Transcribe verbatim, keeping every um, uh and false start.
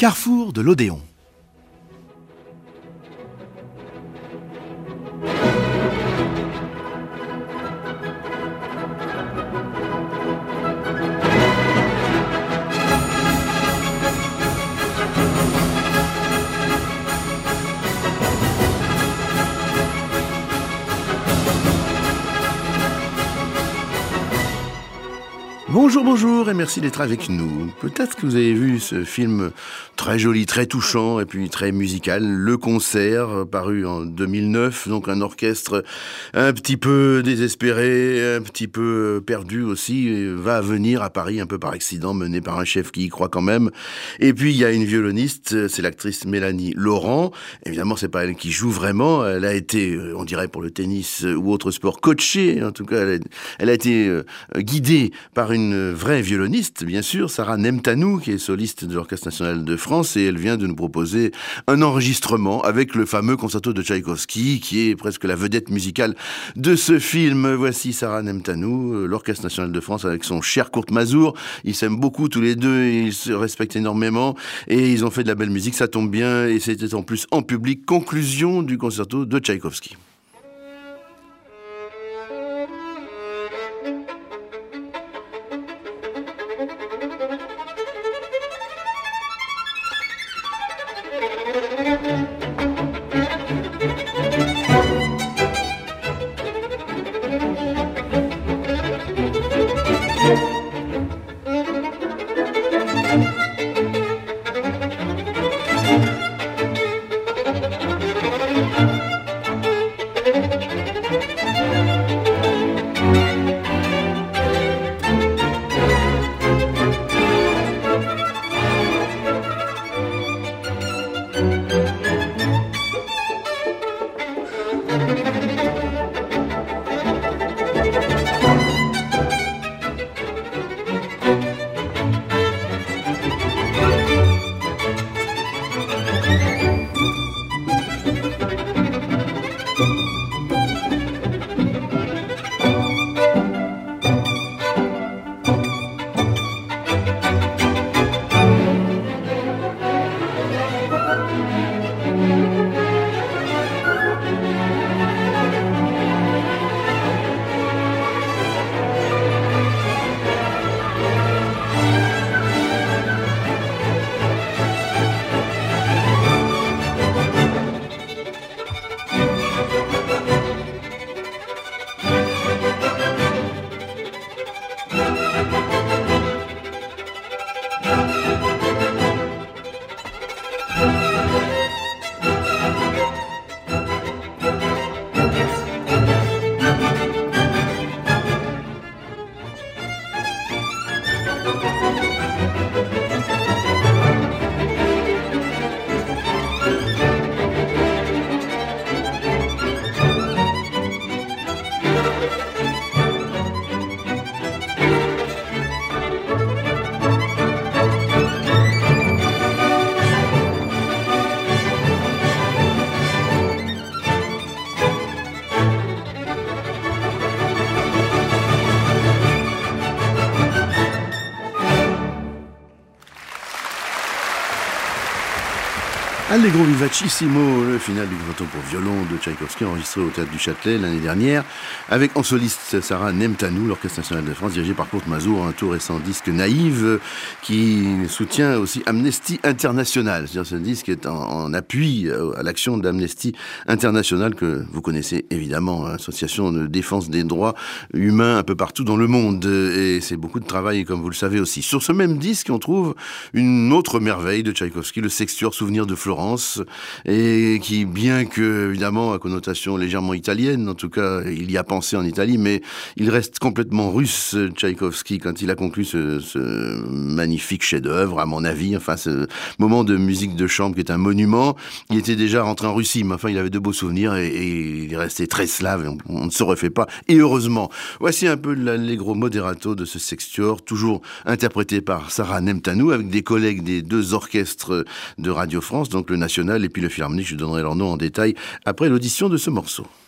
Carrefour de l'Odéon. Bonjour, bonjour et merci d'être avec nous. Peut-être que vous avez vu ce film très joli, très touchant et puis très musical, Le Concert, paru en deux mille neuf, donc un orchestre un petit peu désespéré, un petit peu perdu aussi, va venir à Paris un peu par accident, mené par un chef qui y croit quand même. Et puis il y a une violoniste, c'est l'actrice Mélanie Laurent. Évidemment, c'est pas elle qui joue vraiment, elle a été, on dirait pour le tennis ou autre sport, coachée, en tout cas elle a, elle a été guidée par une une vraie violoniste, bien sûr, Sarah Nemtanou, qui est soliste de l'Orchestre National de France, et elle vient de nous proposer un enregistrement avec le fameux concerto de Tchaïkovski, qui est presque la vedette musicale de ce film. Voici Sarah Nemtanou, l'Orchestre National de France, avec son cher Kurt Masur. Ils s'aiment beaucoup tous les deux, ils se respectent énormément, et ils ont fait de la belle musique, ça tombe bien, et c'était en plus en public, conclusion du concerto de Tchaïkovski. Allegro vivacissimo, le final du concerto pour violon de Tchaïkovski, enregistré au Théâtre du Châtelet l'année dernière, avec en soliste Sarah Nemtanou, l'Orchestre National de France, dirigé par Kurt Masur, un tout récent disque Naïve, qui soutient aussi Amnesty International. C'est-à-dire ce disque est en, en appui à l'action d'Amnesty International, que vous connaissez évidemment, association de défense des droits humains un peu partout dans le monde. Et c'est beaucoup de travail, comme vous le savez aussi. Sur ce même disque, on trouve une autre merveille de Tchaïkovski, le Sextuor Souvenir de Florence, et qui, bien que, évidemment, à connotation légèrement italienne, en tout cas, il y a pensé en Italie, mais il reste complètement russe, Tchaïkovski, quand il a conclu ce, ce magnifique chef-d'œuvre, à mon avis, enfin, ce moment de musique de chambre qui est un monument. Il était déjà rentré en Russie, mais enfin, il avait de beaux souvenirs, et, et il est resté très slave, on, on ne se refait pas, et heureusement. Voici un peu l'allegro moderato de ce Sextuor, toujours interprété par Sarah Nemtanou, avec des collègues des deux orchestres de Radio France, donc le National et puis le Philharmonique. Je donnerai leur nom en détail après l'audition de ce morceau.